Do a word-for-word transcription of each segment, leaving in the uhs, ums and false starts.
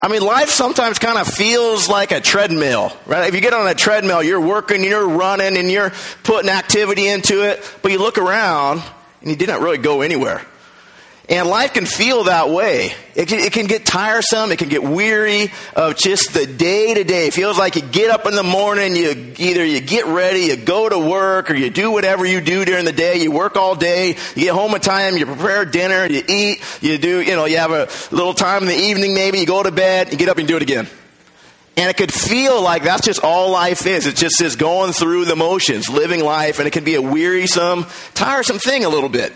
I mean, life sometimes kind of feels like a treadmill, right? If you get on a treadmill, you're working, you're running, and you're putting activity into it, but you look around and you didn't really go anywhere. And life can feel that way. It can, it can get tiresome. It can get weary of just the day to day. It feels like you get up in the morning, you either you get ready, you go to work, or you do whatever you do during the day. You work all day. You get home in time. You prepare dinner. You eat. You do, you know, you have a little time in the evening maybe. You go to bed. You get up and do it again. And it could feel like that's just all life is. It's just this going through the motions, living life, and it can be a wearisome, tiresome thing a little bit.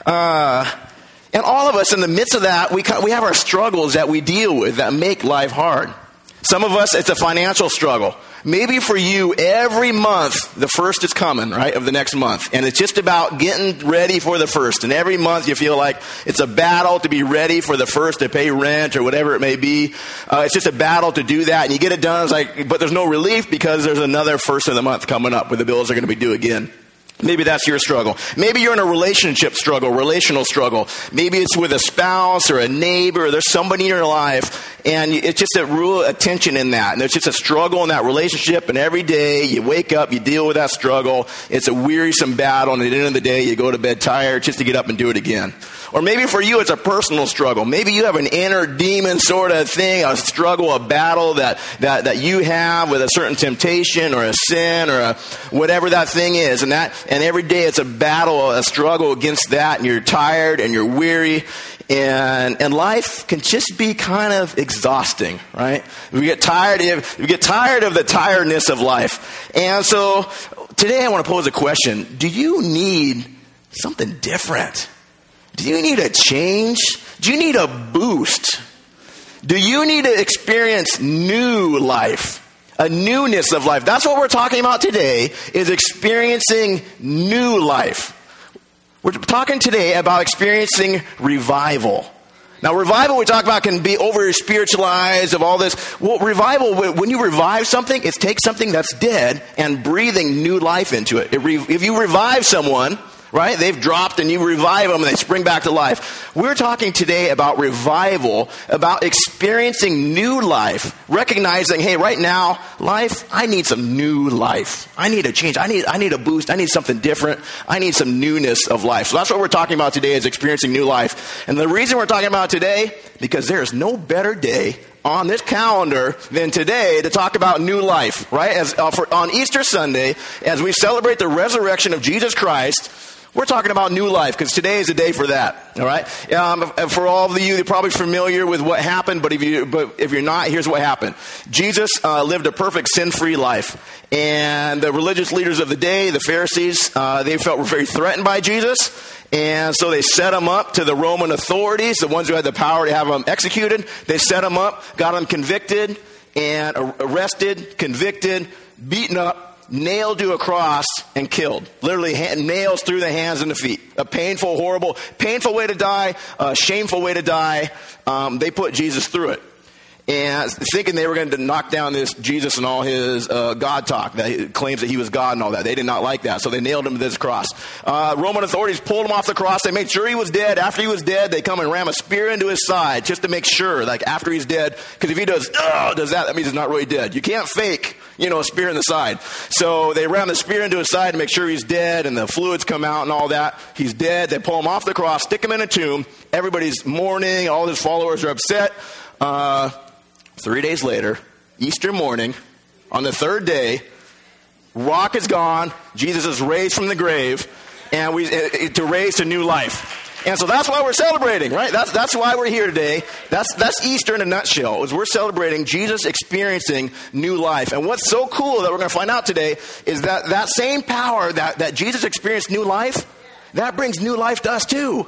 Uh... And all of us in the midst of that, we we have our struggles that we deal with that make life hard. Some of us, it's a financial struggle. Maybe for you, every month, the first is coming, right, of the next month. And it's just about getting ready for the first. And every month you feel like it's a battle to be ready for the first, to pay rent or whatever it may be. Uh, it's just a battle to do that. And you get it done, it's like, but there's no relief because there's another first of the month coming up where the bills are going to be due again. Maybe that's your struggle. Maybe you're in a relationship struggle, relational struggle. Maybe it's with a spouse or a neighbor. Or there's somebody in your life, and it's just a real attention in that. And there's just a struggle in that relationship, and every day you wake up, you deal with that struggle. It's a wearisome battle, and at the end of the day, you go to bed tired just to get up and do it again. Or maybe for you, it's a personal struggle. Maybe you have an inner demon sort of thing, a struggle, a battle that, that, that you have with a certain temptation or a sin or a, whatever that thing is. And that, and every day it's a battle, a struggle against that, and you're tired and you're weary. And, and life can just be kind of exhausting, right? We get tired of, we get tired of the tiredness of life. And so today I want to pose a question. Do you need something different? Do you need a change? Do you need a boost? Do you need to experience new life? A newness of life. That's what we're talking about today, is experiencing new life. We're talking today about experiencing revival. Now, revival we talk about can be over-spiritualized of all this. Well, revival, when you revive something, it takes something that's dead and breathing new life into it. If you revive someone, right, they've dropped and you revive them and they spring back to life. We're talking today about revival, about experiencing new life, recognizing, hey, right now, life, I need some new life. I need a change. I need I need a boost. I need something different. I need some newness of life. So that's what we're talking about today, is experiencing new life. And the reason we're talking about today, because there is no better day on this calendar than today to talk about new life, right? As uh, for, on Easter Sunday, as we celebrate the resurrection of Jesus Christ, we're talking about new life, because today is a day for that, all right? Um, for all of you, you're probably familiar with what happened, but if, you, but if you're not, here's what happened. Jesus uh, lived a perfect sin-free life, and the religious leaders of the day, the Pharisees, uh, they felt were very threatened by Jesus, and so they set him up to the Roman authorities, the ones who had the power to have him executed. They set him up, got him convicted, and arrested, convicted, beaten up, nailed to a cross, and killed. Literally nails through the hands and the feet. A painful, horrible, painful way to die, a shameful way to die. Um, they put Jesus through it. And thinking they were going to knock down this Jesus and all his uh, God talk, that he claims that he was God and all that. They did not like that, so they nailed him to this cross. Uh, Roman authorities pulled him off the cross. They made sure he was dead. After he was dead, they come and ram a spear into his side just to make sure, like after he's dead, because if he does, oh, does that, that means he's not really dead. You can't fake, you know, a spear in the side. So they ram the spear into his side to make sure he's dead, and the fluids come out and all that. He's dead. They pull him off the cross, stick him in a tomb. Everybody's mourning. All his followers are upset. Uh... Three days later, Easter morning, on the third day, rock is gone, Jesus is raised from the grave, and we to raise to new life. And so that's why we're celebrating, right? That's that's why we're here today. That's that's Easter in a nutshell, is we're celebrating Jesus experiencing new life. And what's so cool that we're going to find out today is that that same power that, that Jesus experienced new life, that brings new life to us too.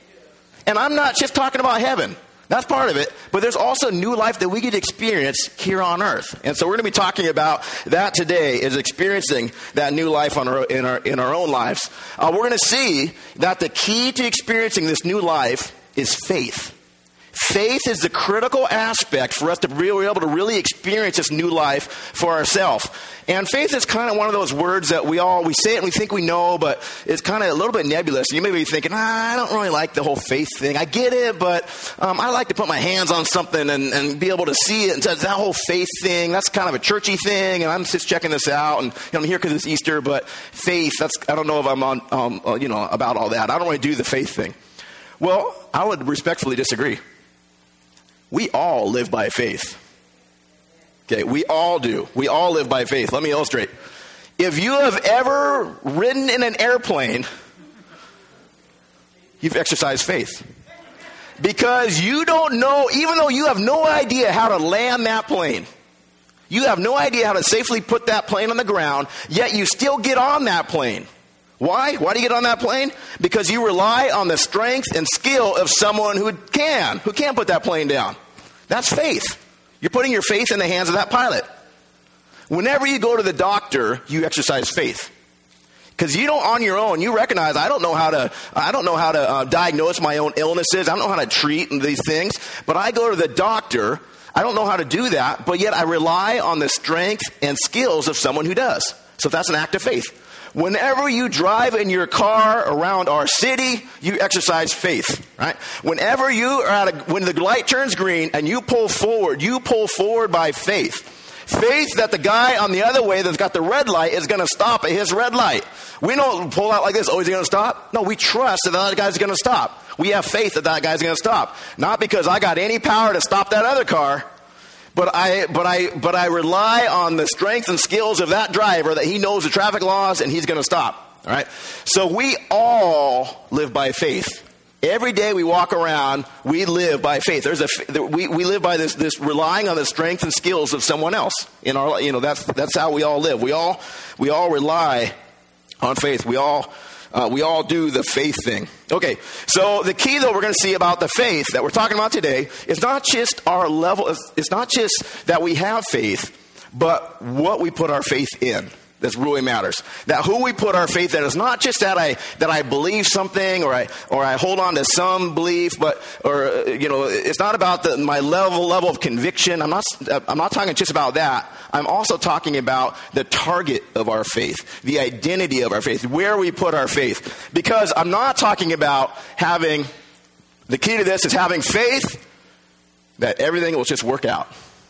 And I'm not just talking about heaven. That's part of it, but there's also new life that we get to experience here on earth. And so we're going to be talking about that today, is experiencing that new life on our, in our in our own lives. Uh, we're going to see that the key to experiencing this new life is faith. Faith is the critical aspect for us to be able to really experience this new life for ourselves. And faith is kind of one of those words that we all, we say it and we think we know, but it's kind of a little bit nebulous. You may be thinking, ah, I don't really like the whole faith thing. I get it, but um, I like to put my hands on something and, and be able to see it. And so that whole faith thing, that's kind of a churchy thing, and I'm just checking this out, and you know, I'm here because it's Easter, but faith, that's, I don't know if I'm on, um, uh, you know, about all that. I don't want to do the faith thing. Well, I would respectfully disagree. We all live by faith. Okay, we all do. We all live by faith. Let me illustrate. If you have ever ridden in an airplane, you've exercised faith. Because you don't know, even though you have no idea how to land that plane, you have no idea how to safely put that plane on the ground, yet you still get on that plane. Why? Why do you get on that plane? Because you rely on the strength and skill of someone who can, who can put that plane down. That's faith. You're putting your faith in the hands of that pilot. Whenever you go to the doctor, you exercise faith. Because you don't, on your own, you recognize, I don't know how to, I don't know how to uh, diagnose my own illnesses. I don't know how to treat these things. But I go to the doctor. I don't know how to do that, but yet I rely on the strength and skills of someone who does. So that's an act of faith. Whenever you drive in your car around our city, you exercise faith, right? Whenever you are at a, when the light turns green and you pull forward, you pull forward by faith. Faith that the guy on the other way that's got the red light is going to stop at his red light. We don't pull out like this, oh, is he going to stop? No, we trust that that guy's going to stop. We have faith that that guy's going to stop. Not because I got any power to stop that other car. But I, but I, but I rely on the strength and skills of that driver that he knows the traffic laws and he's going to stop. All right. So we all live by faith. Every day we walk around, we live by faith. There's a, we, we live by this, this relying on the strength and skills of someone else in our, you know, that's, that's how we all live. We all, we all rely on faith. We all, Uh, we all do the faith thing. Okay, so the key, though, we're going to see about the faith that we're talking about today is not just our level, it's not just that we have faith, but what we put our faith in. This really matters. That who we put our faith in is not just that I that I believe something or I or I hold on to some belief, but or you know, it's not about the, my level level of conviction. I'm not I'm not talking just about that. I'm also talking about the target of our faith, the identity of our faith, where we put our faith. Because I'm not talking about having the key to this is having faith that everything will just work out.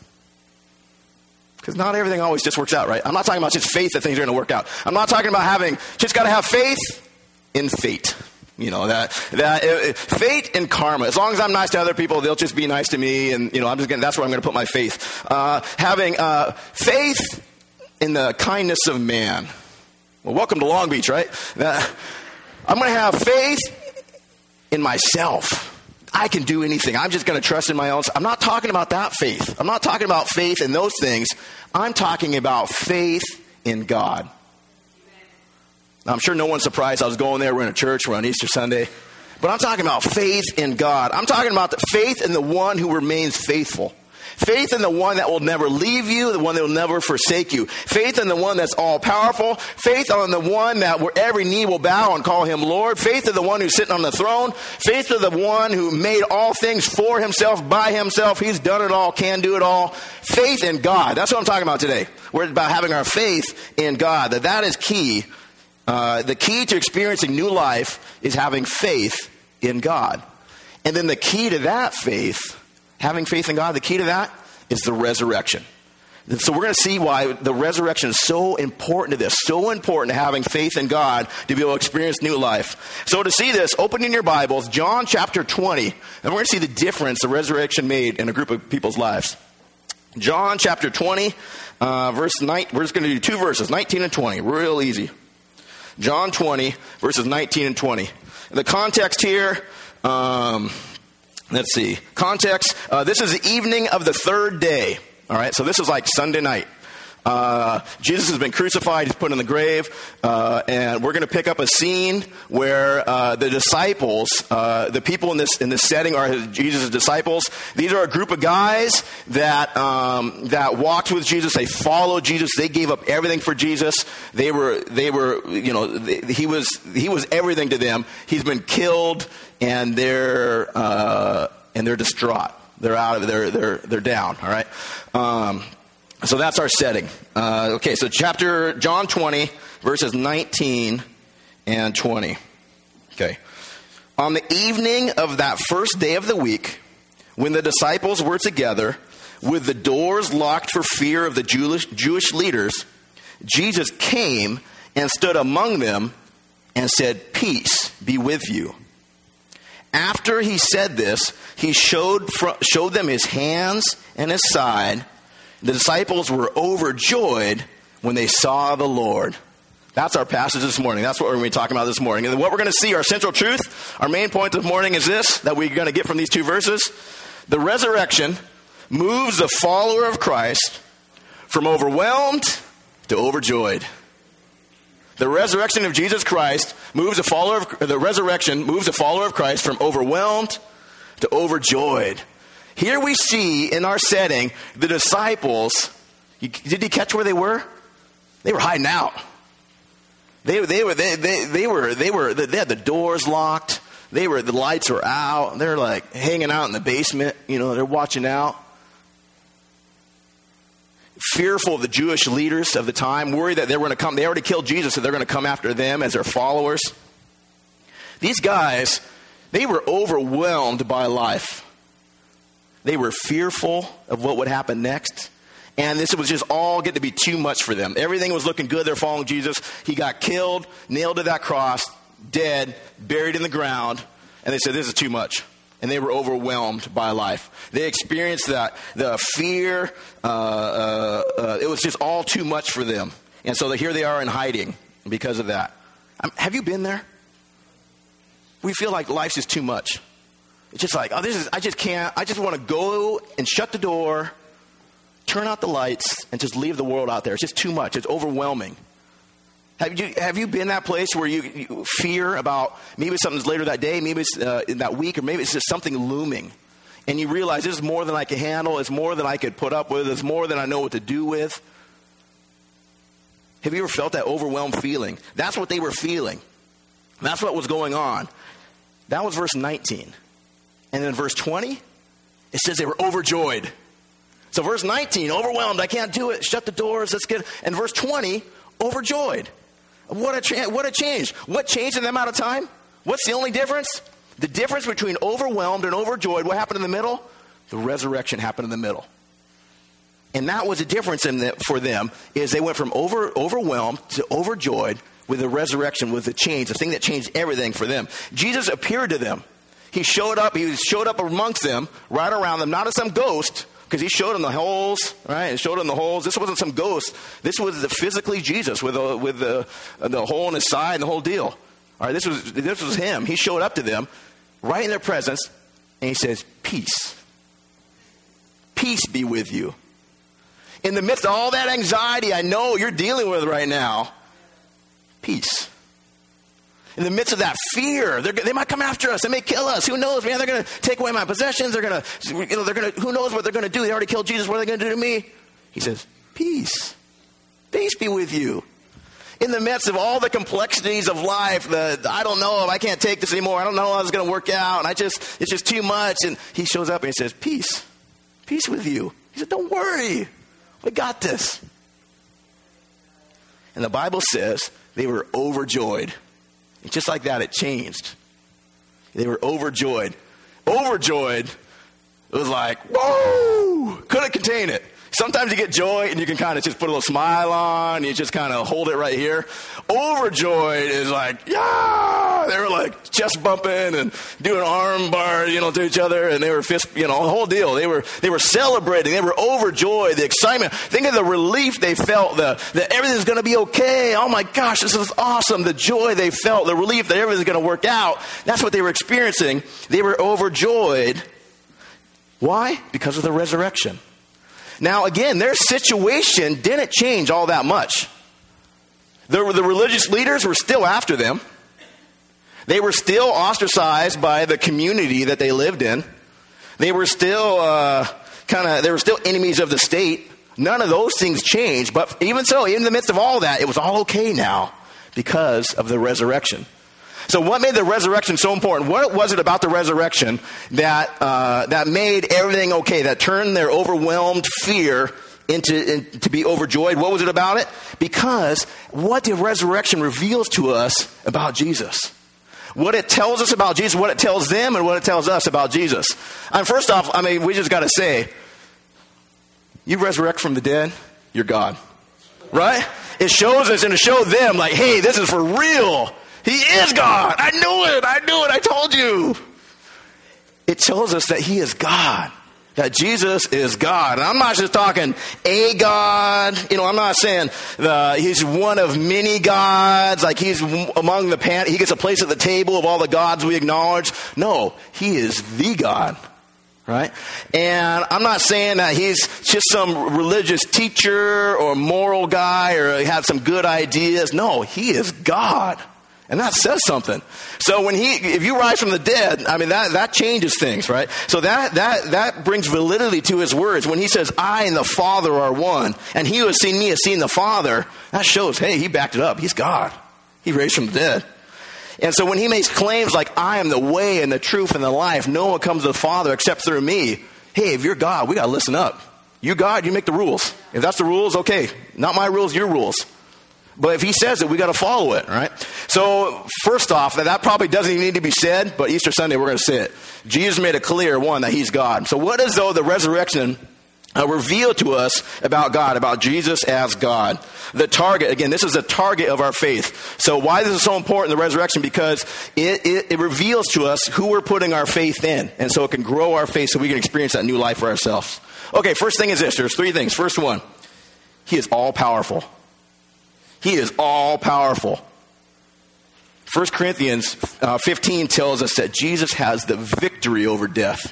Because not everything always just works out, right? I'm not talking about just faith that things are going to work out. I'm not talking about having, just got to have faith in fate. You know, that, that uh, fate and karma. As long as I'm nice to other people, they'll just be nice to me. And, you know, I'm just going that's where I'm going to put my faith. Uh, having uh, faith in the kindness of man. Well, welcome to Long Beach, right? Uh, I'm going to have faith in myself. I can do anything. I'm just going to trust in my own. I'm not talking about that faith. I'm not talking about faith in those things. I'm talking about faith in God. Now, I'm sure no one's surprised I was going there. We're in a church. We're on Easter Sunday. But I'm talking about faith in God. I'm talking about the faith in the one who remains faithful. Faith in the one that will never leave you, the one that will never forsake you. Faith in the one that's all-powerful. Faith on the one that where every knee will bow and call him Lord. Faith in the one who's sitting on the throne. Faith in the one who made all things for himself, by himself. He's done it all, can do it all. Faith in God. That's what I'm talking about today. We're about having our faith in God. That that is key. Uh, the key to experiencing new life is having faith in God. And then the key to that faith, having faith in God, the key to that is the resurrection. And so we're going to see why the resurrection is so important to this, so important to having faith in God to be able to experience new life. So to see this, open in your Bibles, John chapter twenty, and we're going to see the difference the resurrection made in a group of people's lives. John chapter twenty, uh, verse nine, we're just going to do two verses, nineteen and twenty, real easy. John twenty, verses nineteen and twenty. The context here, um, let's see. Context, uh, this is the evening of the third day. All right, so this is like Sunday night. Uh, Jesus has been crucified. He's put in the grave. Uh, and we're going to pick up a scene where uh, the disciples, uh, the people in this in this setting are Jesus' disciples. These are a group of guys that um, that walked with Jesus. They followed Jesus. They gave up everything for Jesus. They were they were you know they, he was he was everything to them. He's been killed, and they're uh, and they're distraught. They're out of they're they're they're down. All right. Um, so that's our setting. Uh, okay. So chapter John twenty, verses nineteen and twenty. Okay. On the evening of that first day of the week, when the disciples were together, with the doors locked for fear of the Jewish Jewish leaders, Jesus came and stood among them and said, "Peace be with you." After he said this, he showed fr- showed them his hands and his side. The disciples were overjoyed when they saw the Lord. That's our passage this morning. That's what we're going to be talking about this morning. And what we're going to see, our central truth, our main point this morning is this, that we're going to get from these two verses. The resurrection moves the follower of Christ from overwhelmed to overjoyed. The resurrection of Jesus Christ moves a follower of, the resurrection moves a follower of Christ from overwhelmed to overjoyed. Here we see in our setting the disciples. Did you catch where they were? They were hiding out. They they were they they, they were they were they had the doors locked. They were the lights were out. They're like hanging out in the basement. You know, they're watching out. Fearful of the Jewish leaders of the time, worried that they were going to come. They already killed Jesus, so they're going to come after them as their followers. These guys, they were overwhelmed by life. They were fearful of what would happen next. And this was just all getting to be too much for them. Everything was looking good. They're following Jesus. He got killed, nailed to that cross, dead, buried in the ground. And they said, this is too much. And they were overwhelmed by life. They experienced that, the fear. Uh, uh, uh, it was just all too much for them. And so here they are in hiding because of that. Um, have you been there? We feel like life's just too much. It's just like, oh, this is, I just can't. I just want to go and shut the door, turn out the lights, and just leave the world out there. It's just too much. It's overwhelming. Have you have you been in that place where you, you fear about maybe something's later that day, maybe it's uh, in that week, or maybe it's just something looming, and you realize this is more than I can handle, it's more than I could put up with, it's more than I know what to do with? Have you ever felt that overwhelmed feeling? That's what they were feeling. That's what was going on. That was verse nineteen. And then verse twenty, it says they were overjoyed. So verse nineteen, overwhelmed, I can't do it, shut the doors, let's get, and verse twenty, overjoyed. What a cha- what a change. What changed in that amount of time? What's the only difference? The difference between overwhelmed and overjoyed, what happened in the middle? The resurrection happened in the middle. And that was a difference in the, for them, is they went from over overwhelmed to overjoyed with the resurrection, with the change, the thing that changed everything for them. Jesus appeared to them. He showed up, he showed up amongst them, right around them, not as some ghost, because he showed them the holes, right? He showed them the holes. This wasn't some ghost. This was the physically Jesus with a, with the the hole in his side and the whole deal. All right, this was this was him. He showed up to them, right in their presence, and he says, "Peace, peace be with you." In the midst of all that anxiety, I know you're dealing with right now, peace. In the midst of that fear, they might come after us. They may kill us. Who knows, man? They're going to take away my possessions. They're going to, you know, they're going to, who knows what they're going to do? They already killed Jesus. What are they going to do to me? He says, peace. Peace be with you. In the midst of all the complexities of life, the, the I don't know if I can't take this anymore. I don't know how it's going to work out. And I just, it's just too much. And he shows up and he says, peace. Peace with you. He said, don't worry. We got this. And the Bible says they were overjoyed. Just like that, it changed. They were overjoyed. Overjoyed. It was like, whoa! Couldn't contain it. Sometimes you get joy and you can kind of just put a little smile on. And you just kind of hold it right here. Overjoyed is like, yeah! They were like chest bumping and doing arm bar, you know, to each other. And they were fist, you know, the whole deal. They were they were celebrating. They were overjoyed. The excitement. Think of the relief they felt. The that everything's going to be okay. Oh my gosh, this is awesome. The joy they felt. The relief that everything's going to work out. That's what they were experiencing. They were overjoyed. Why? Because of the resurrection. Now, again, their situation didn't change all that much. The, the religious leaders were still after them. They were still ostracized by the community that they lived in. They were still uh, kind of, they were still enemies of the state. None of those things changed. But even so, in the midst of all that, it was all okay now because of the resurrection. So what made the resurrection so important? What was it about the resurrection that uh, that made everything okay, that turned their overwhelmed fear into in, to be overjoyed? What was it about it? Because what the resurrection reveals to us about Jesus. What it tells us about Jesus, what it tells them, and what it tells us about Jesus. And first off, I mean, we just got to say, you resurrect from the dead, you're God. Right? It shows us and it showed them like, hey, this is for real. He is God. I knew it. I knew it. I told you. It tells us that he is God. That Jesus is God. And I'm not just talking a God. You know, I'm not saying the, he's one of many gods. Like he's among the pan. He gets a place at the table of all the gods we acknowledge. No, he is the God. Right? And I'm not saying that he's just some religious teacher or moral guy or he has some good ideas. No, he is God. And that says something. So when he, if you rise from the dead, I mean, that, that changes things, right? So that, that, that brings validity to his words. When he says, I and the Father are one, and he who has seen me has seen the Father, that shows, hey, he backed it up. He's God. He raised from the dead. And so when he makes claims like, I am the way and the truth and the life, no one comes to the Father except through me. Hey, if you're God, we got to listen up. You God, you make the rules. If that's the rules, okay. Not my rules, your rules. But if he says it, we got to follow it, right? So first off, that probably doesn't even need to be said, but Easter Sunday we're going to say it. Jesus made it clear, one, that he's God. So what is, though, the resurrection uh, revealed to us about God, about Jesus as God? The target, again, this is the target of our faith. So why is this so important, the resurrection? Because it, it, it reveals to us who we're putting our faith in. And so it can grow our faith so we can experience that new life for ourselves. Okay, first thing is this. There's three things. First one, he is all-powerful. He is all-powerful. First Corinthians uh, fifteen tells us that Jesus has the victory over death.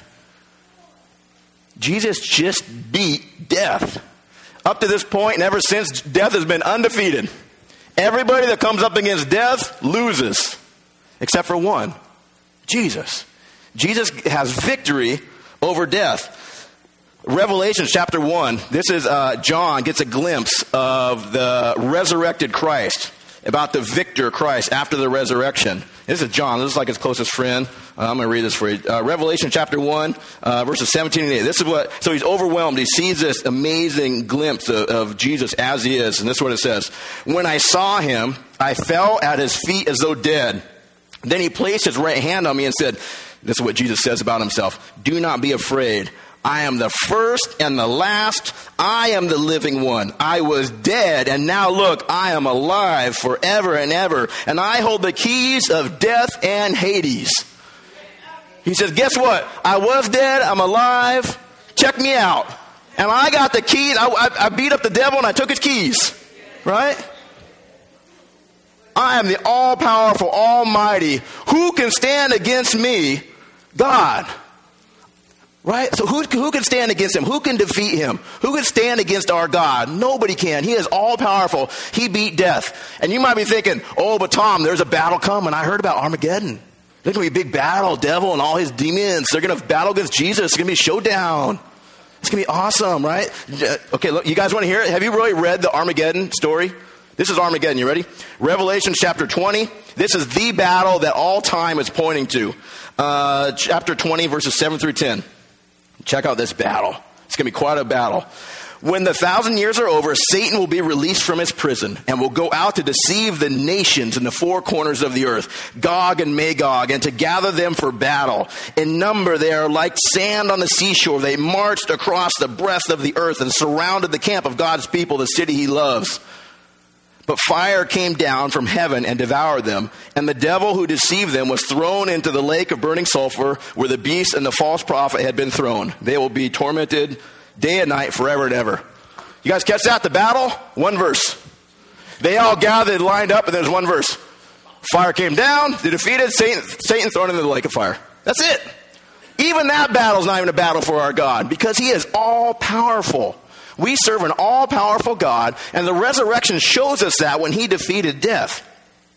Jesus just beat death. Up to this point and ever since, death has been undefeated. Everybody that comes up against death loses, except for one, Jesus. Jesus has victory over death. Revelation chapter one, this is uh, John gets a glimpse of the resurrected Christ, about the victor Christ after the resurrection. This is John. This is like his closest friend. Uh, I'm going to read this for you. Uh, Revelation chapter one, uh, verses seventeen and eighteen. This is what, so he's overwhelmed. He sees this amazing glimpse of, of Jesus as he is. And this is what it says. When I saw him, I fell at his feet as though dead. Then he placed his right hand on me and said, this is what Jesus says about himself. Do not be afraid. I am the first and the last. I am the living one. I was dead, and now look, I am alive forever and ever. And I hold the keys of death and Hades. He says, guess what? I was dead. I'm alive. Check me out. And I got the keys. I, I, I beat up the devil, and I took his keys. Right? I am the all-powerful, almighty. Who can stand against me? God. Right? So who, who can stand against him? Who can defeat him? Who can stand against our God? Nobody can. He is all powerful. He beat death. And you might be thinking, oh, but Tom, there's a battle coming. I heard about Armageddon. There's going to be a big battle. Devil and all his demons. They're going to battle against Jesus. It's going to be a showdown. It's going to be awesome, right? Okay, look, you guys want to hear it? Have you really read the Armageddon story? This is Armageddon. You ready? Revelation chapter twenty. This is the battle that all time is pointing to. Uh, chapter twenty, verses seven through ten. Check out this battle. It's going to be quite a battle. When the thousand years are over, Satan will be released from his prison and will go out to deceive the nations in the four corners of the earth, Gog and Magog, and to gather them for battle. In number, they are like sand on the seashore. They marched across the breadth of the earth and surrounded the camp of God's people, the city he loves. But fire came down from heaven and devoured them. And the devil who deceived them was thrown into the lake of burning sulfur where the beast and the false prophet had been thrown. They will be tormented day and night forever and ever. You guys catch that? The battle? One verse. They all gathered, lined up, and there's one verse. Fire came down, they defeated, Satan, Satan thrown into the lake of fire. That's it. Even that battle's not even a battle for our God because he is all powerful. We serve an all-powerful God, and the resurrection shows us that when he defeated death.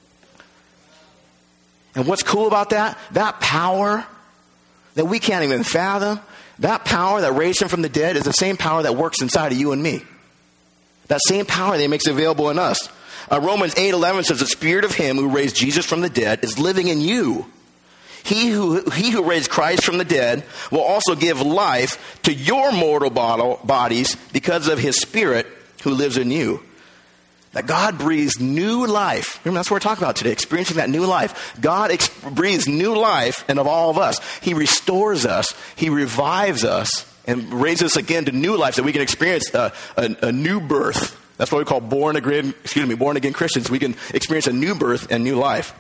And what's cool about that? That power that we can't even fathom, that power that raised him from the dead is the same power that works inside of you and me. That same power that he makes available in us. Uh, Romans eight eleven says, the Spirit of him who raised Jesus from the dead is living in you. He who, he who raised Christ from the dead will also give life to your mortal bodies because of his Spirit who lives in you. That God breathes new life. Remember, that's what we're talking about today, experiencing that new life. God ex- breathes new life into all of us. He restores us. He revives us and raises us again to new life so we can experience a, a, a new birth. That's what we call born again, excuse me, born again Christians. We can experience a new birth and new life.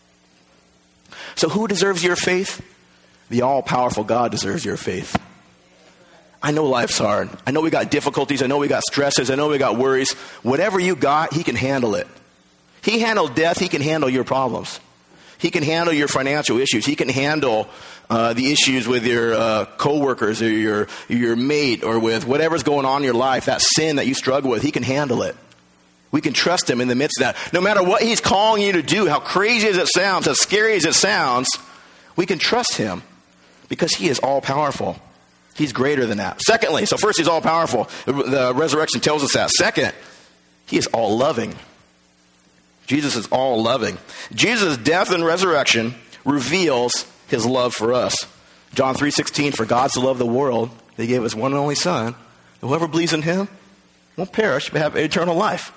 So who deserves your faith? The all-powerful God deserves your faith. I know life's hard. I know we got difficulties. I know we got stresses. I know we got worries. Whatever you got, he can handle it. He handled death. He can handle your problems. He can handle your financial issues. He can handle uh, the issues with your uh, coworkers or your your mate or with whatever's going on in your life, that sin that you struggle with. He can handle it. We can trust him in the midst of that. No matter what he's calling you to do, how crazy as it sounds, as scary as it sounds, we can trust him because he is all-powerful. He's greater than that. Secondly, so first, he's all-powerful. The resurrection tells us that. Second, he is all-loving. Jesus is all-loving. Jesus' death and resurrection reveals his love for us. John three sixteen, for God so loved the world, that he gave his one and only Son. Whoever believes in him won't perish, but have eternal life.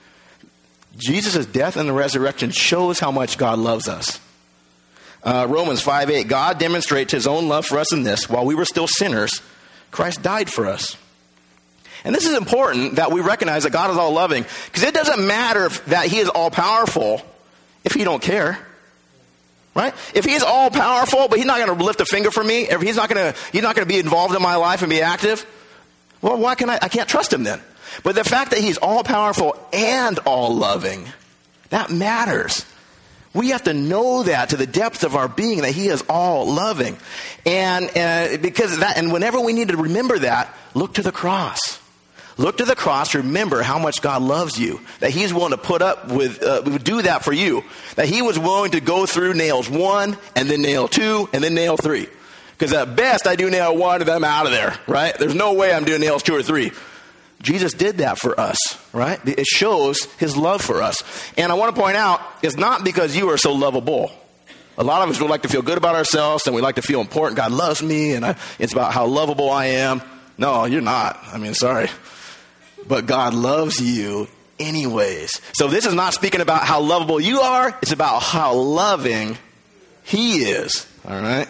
Jesus' death and the resurrection shows how much God loves us. Uh, Romans five eight, God demonstrates his own love for us in this. While we were still sinners, Christ died for us. And this is important that we recognize that God is all loving, because it doesn't matter if, that he is all powerful if he don't care. Right? If he's all powerful, but he's not going to lift a finger for me, if he's not going to he's not going to be involved in my life and be active, well, why can I I can't trust him then? But the fact that he's all powerful and all loving, that matters. We have to know that to the depth of our being, that he is all loving. And uh, because of that, and whenever we need to remember that, look to the cross. Look to the cross, remember how much God loves you. That he's willing to put up with, uh, do that for you. That he was willing to go through nails one, and then nail two, and then nail three. Because at best, I do nail one, and then I'm out of there, right? There's no way I'm doing nails two or three. Jesus did that for us, right? It shows his love for us. And I want to point out, it's not because you are so lovable. A lot of us would like to feel good about ourselves, and we like to feel important. God loves me, and I, it's about how lovable I am. No, you're not. I mean, sorry. But God loves you anyways. So this is not speaking about how lovable you are. It's about how loving he is, all right?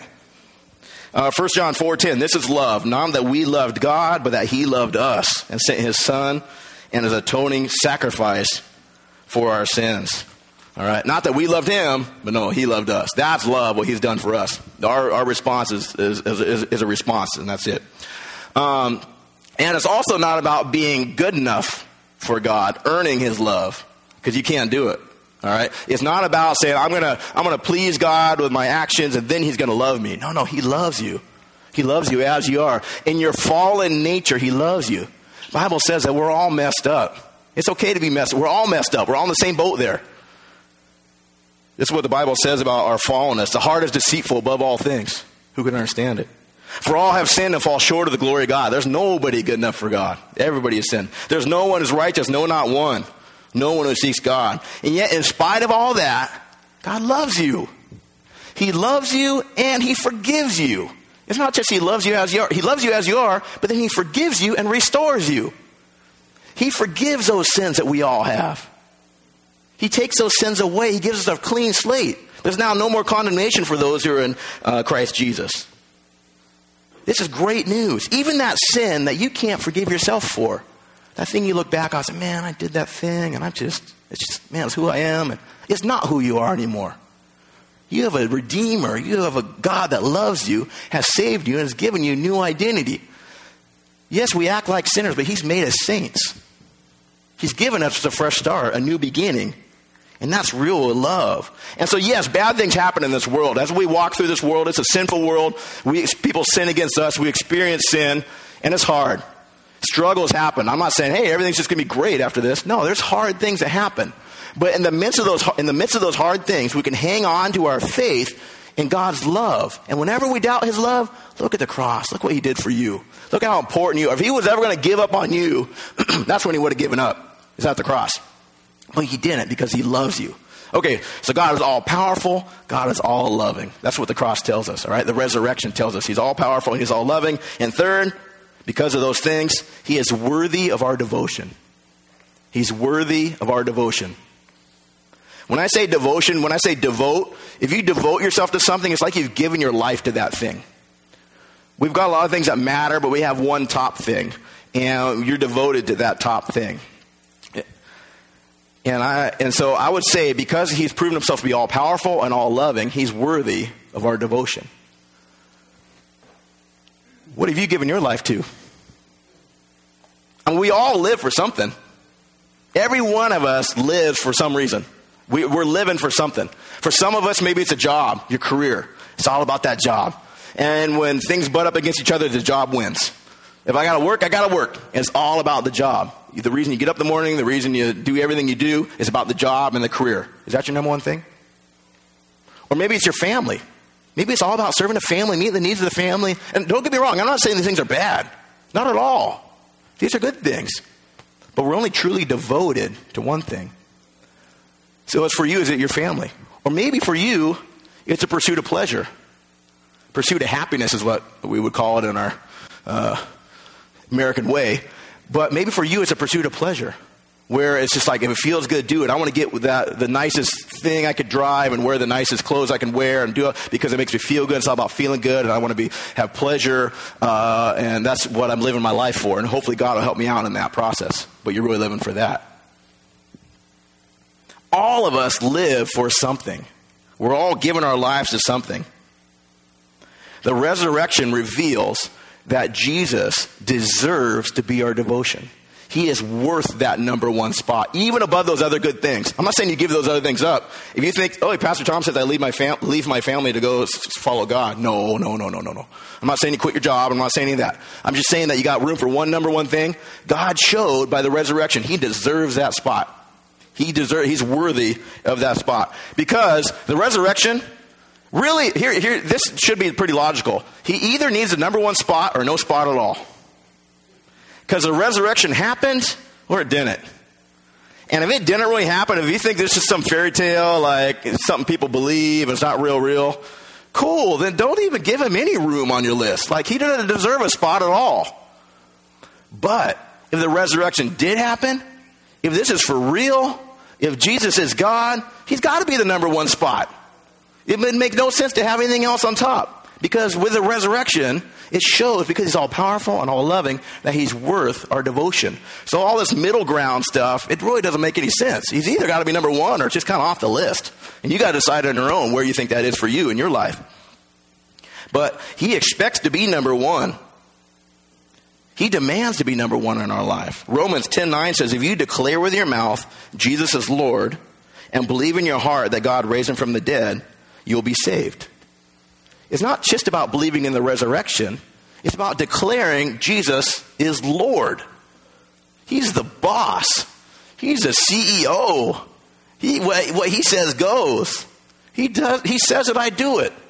Uh, First John four ten, this is love, not that we loved God, but that he loved us and sent his Son and his atoning sacrifice for our sins. All right, not that we loved him, but no, he loved us. That's love, what he's done for us. Our, our response is, is, is, is a response, and that's it. Um, and it's also not about being good enough for God, earning his love, because you can't do it. All right. It's not about saying, I'm going to, I'm going to please God with my actions and then he's going to love me. No, no, he loves you. He loves you as you are. In your fallen nature, he loves you. The Bible says that we're all messed up. It's okay to be messed up. We're all messed up. We're all in the same boat there. This is what the Bible says about our fallenness. The heart is deceitful above all things. Who can understand it? For all have sinned and fall short of the glory of God. There's nobody good enough for God. Everybody has sinned. There's no one who's righteous. No, not one. No one who seeks God. And yet, in spite of all that, God loves you. He loves you and he forgives you. It's not just he loves you as you are. He loves you as you are, but then he forgives you and restores you. He forgives those sins that we all have. He takes those sins away. He gives us a clean slate. There's now no more condemnation for those who are in uh, Christ Jesus. This is great news. Even that sin that you can't forgive yourself for. That thing you look back on and say, man, I did that thing, and I just, it's just, man, it's who I am. And it's not who you are anymore. You have a Redeemer. You have a God that loves you, has saved you, and has given you new identity. Yes, we act like sinners, but he's made us saints. He's given us a fresh start, a new beginning. And that's real love. And so, yes, bad things happen in this world. As we walk through this world, it's a sinful world. We, people sin against us. We experience sin, and it's hard. Struggles happen. I'm not saying, hey, everything's just going to be great after this. No, there's hard things that happen. But in the midst of those, in the midst of those hard things, we can hang on to our faith in God's love. And whenever we doubt his love, look at the cross. Look what he did for you. Look how important you are. If he was ever going to give up on you, that's when he would have given up. Is at the cross. But he didn't, because he loves you. Okay, so God is all powerful. God is all loving. That's what the cross tells us, all right? The resurrection tells us he's all powerful and he's all loving. And third, because of those things, he is worthy of our devotion. He's worthy of our devotion. When I say devotion, when I say devote, if you devote yourself to something, it's like you've given your life to that thing. We've got a lot of things that matter, but we have one top thing. And you're devoted to that top thing. And I and so I would say, because he's proven himself to be all powerful and all loving, he's worthy of our devotion. What have you given your life to? I mean, we all live for something. Every one of us lives for some reason. We, we're living for something. For some of us, maybe it's a job, your career. It's all about that job. And when things butt up against each other, the job wins. If I got to work, I got to work. And it's all about the job. The reason you get up in the morning, the reason you do everything you do is about the job and the career. Is that your number one thing? Or maybe it's your family. Maybe it's all about serving the family, meeting the needs of the family. And don't get me wrong, I'm not saying these things are bad. Not at all. These are good things. But we're only truly devoted to one thing. So as for you, is it your family? Or maybe for you, it's a pursuit of pleasure. Pursuit of happiness is what we would call it in our uh, American way. But maybe for you, it's a pursuit of pleasure, where it's just like, if it feels good, do it. I want to get with that, the nicest thing I could drive and wear the nicest clothes I can wear and do it because it makes me feel good. It's all about feeling good, and I want to be have pleasure, uh, and that's what I'm living my life for. And hopefully God will help me out in that process. But you're really living for that. All of us live for something. We're all giving our lives to something. The resurrection reveals that Jesus deserves to be our devotion. He is worth that number one spot, even above those other good things. I'm not saying you give those other things up. If you think, oh, Pastor Tom says I leave my, fam- leave my family to go s- follow God. No, no, no, no, no, no. I'm not saying you quit your job. I'm not saying any of that. I'm just saying that you got room for one number one thing. God showed by the resurrection he deserves that spot. He deserves. He's worthy of that spot. Because the resurrection, really, here, here, this should be pretty logical. He either needs the number one spot or no spot at all. Because the resurrection happened or it didn't. And if it didn't really happen, if you think this is some fairy tale, like it's something people believe, it's not real, real, cool, then don't even give him any room on your list. Like, he doesn't deserve a spot at all. But if the resurrection did happen, if this is for real, if Jesus is God, he's got to be the number one spot. It would make no sense to have anything else on top. Because with the resurrection, it shows, because he's all powerful and all loving, that he's worth our devotion. So all this middle ground stuff, it really doesn't make any sense. He's either got to be number one or it's just kind of off the list. And you got to decide on your own where you think that is for you in your life. But he expects to be number one. He demands to be number one in our life. Romans ten nine says, if you declare with your mouth Jesus is Lord and believe in your heart that God raised him from the dead, you'll be saved. It's not just about believing in the resurrection. It's about declaring Jesus is Lord. He's the boss. He's the C E O. He, what, what he says goes. He does. He says it, I do it.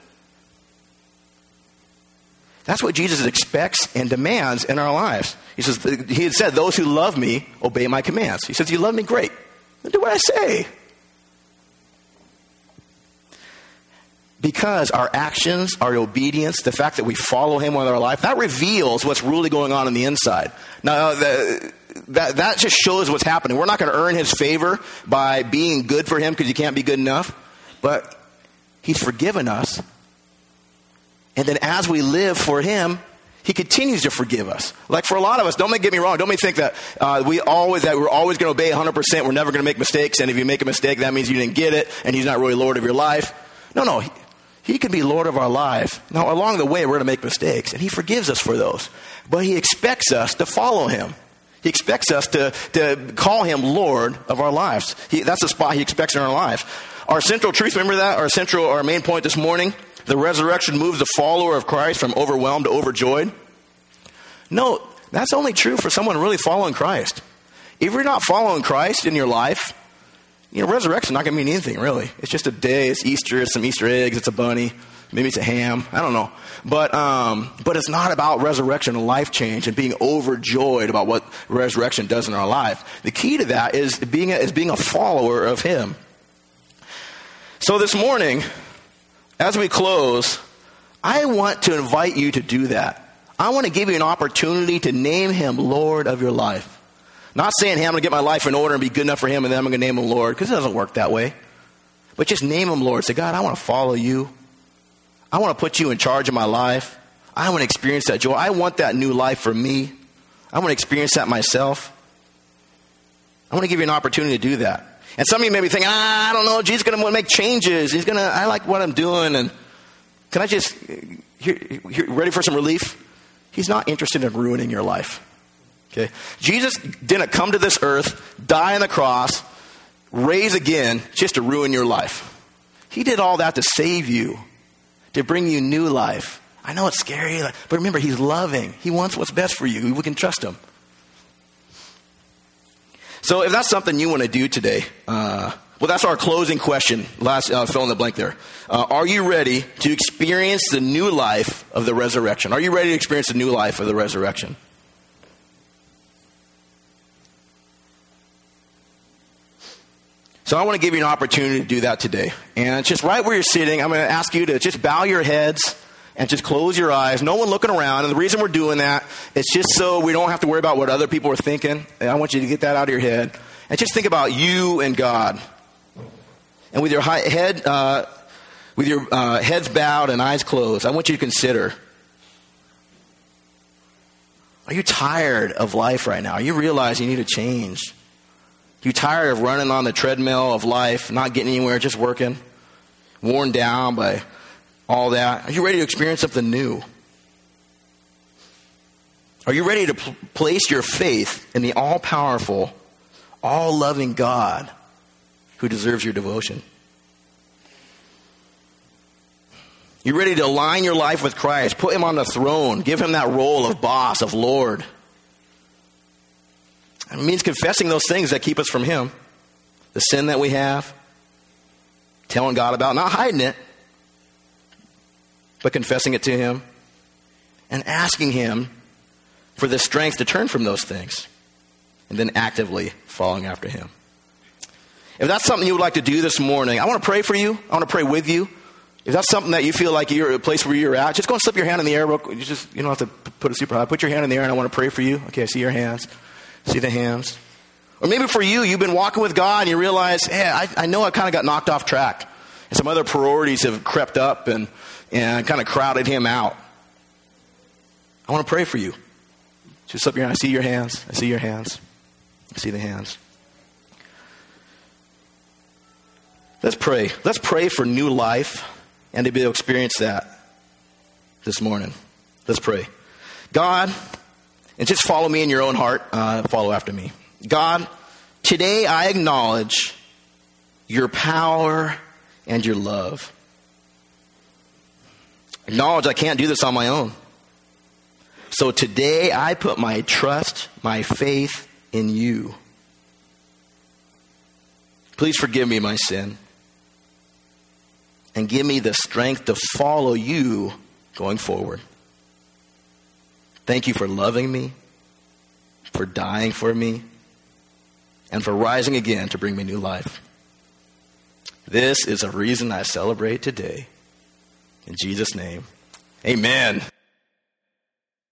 That's what Jesus expects and demands in our lives. He says, he had said, those who love me obey my commands. He says, you love me? Great. Then do what I say. Because our actions, our obedience, the fact that we follow him with our life, that reveals what's really going on in the inside. Now, the, that, that just shows what's happening. We're not going to earn his favor by being good for him because you can't be good enough. But he's forgiven us. And then as we live for him, he continues to forgive us. Like for a lot of us, don't get me wrong. Don't think that uh, we always that we're always going to obey one hundred percent. We're never going to make mistakes. And if you make a mistake, that means you didn't get it. And he's not really Lord of your life. No, no. He, He can be Lord of our life. Now, along the way, we're going to make mistakes, and he forgives us for those. But he expects us to follow him. He expects us to, to call him Lord of our lives. He, that's the spot he expects in our lives. Our central truth, remember that? Our central, our main point this morning, the resurrection moves the follower of Christ from overwhelmed to overjoyed. No, that's only true for someone really following Christ. If you're not following Christ in your life, you know, resurrection not going to mean anything, really. It's just a day. It's Easter. It's some Easter eggs. It's a bunny. Maybe it's a ham. I don't know. But um, but it's not about resurrection and life change and being overjoyed about what resurrection does in our life. The key to that is being a, is being a follower of him. So this morning, as we close, I want to invite you to do that. I want to give you an opportunity to name him Lord of your life. Not saying, hey, I'm going to get my life in order and be good enough for him and then I'm going to name him Lord, because it doesn't work that way. But just name him Lord. Say, God, I want to follow you. I want to put you in charge of my life. I want to experience that joy. I want that new life for me. I want to experience that myself. I want to give you an opportunity to do that. And some of you may be thinking, ah, I don't know, Jesus is going to make changes. He's going to, I like what I'm doing. And can I just, here, here, ready for some relief? He's not interested in ruining your life. Okay? Jesus didn't come to this earth, die on the cross, raise again, just to ruin your life. He did all that to save you, to bring you new life. I know it's scary, but remember, he's loving. He wants what's best for you. We can trust him. So if that's something you want to do today, uh, well, that's our closing question. Last uh, fill in the blank there. Uh, are you ready to experience the new life of the resurrection? Are you ready to experience the new life of the resurrection? So I want to give you an opportunity to do that today. And just right where you're sitting, I'm going to ask you to just bow your heads and just close your eyes. No one looking around. And the reason we're doing that is just so we don't have to worry about what other people are thinking. And I want you to get that out of your head. And just think about you and God. And with your head, uh, with your uh, heads bowed and eyes closed, I want you to consider, are you tired of life right now? Are you realize you need a change? You tired of running on the treadmill of life, not getting anywhere, just working, worn down by all that? Are you ready to experience something new? Are you ready to pl- place your faith in the all-powerful, all-loving God who deserves your devotion? You ready to align your life with Christ, put him on the throne, give him that role of boss, of Lord? It means confessing those things that keep us from him. The sin that we have, telling God about, not hiding it, but confessing it to him and asking him for the strength to turn from those things and then actively following after him. If that's something you would like to do this morning, I want to pray for you. I want to pray with you. If that's something that you feel like you're at a place where you're at, just go and slip your hand in the air. Real quick. You just you don't have to put it super high. Put your hand in the air and I want to pray for you. Okay, I see your hands. See the hands. Or maybe for you, you've been walking with God and you realize, hey, I, I know I kind of got knocked off track. And some other priorities have crept up and, and kind of crowded him out. I want to pray for you. Just slip your hand. I see your hands. I see your hands. I see the hands. Let's pray. Let's pray for new life and to be able to experience that this morning. Let's pray. God, and just follow me in your own heart. Uh, follow after me. God, today I acknowledge your power and your love. Acknowledge I can't do this on my own. So today I put my trust, my faith in you. Please forgive me my sin. And give me the strength to follow you going forward. Thank you for loving me, for dying for me, and for rising again to bring me new life. This is a reason I celebrate today. In Jesus' name, amen.